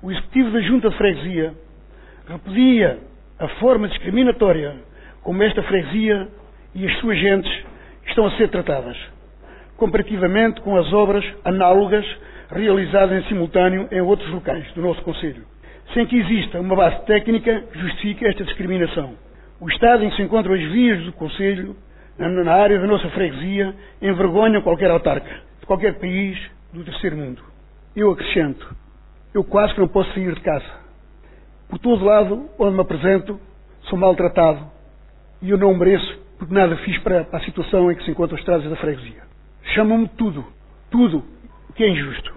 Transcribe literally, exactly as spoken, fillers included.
O Executivo da Junta de Freguesia repudia a forma discriminatória como esta freguesia e as suas gentes estão a ser tratadas, comparativamente com as obras análogas realizadas em simultâneo em outros locais do nosso concelho, sem que exista uma base técnica que justifique esta discriminação. O estado em que se encontram as vias do concelho, na área da nossa freguesia, envergonha qualquer autarca de qualquer país do terceiro mundo. Eu acrescento, eu quase que não posso sair de casa. Por todo lado onde me apresento, sou maltratado e eu não mereço, porque nada fiz para, para a situação em que se encontram as estradas da freguesia. Chamam-me tudo, tudo que é injusto.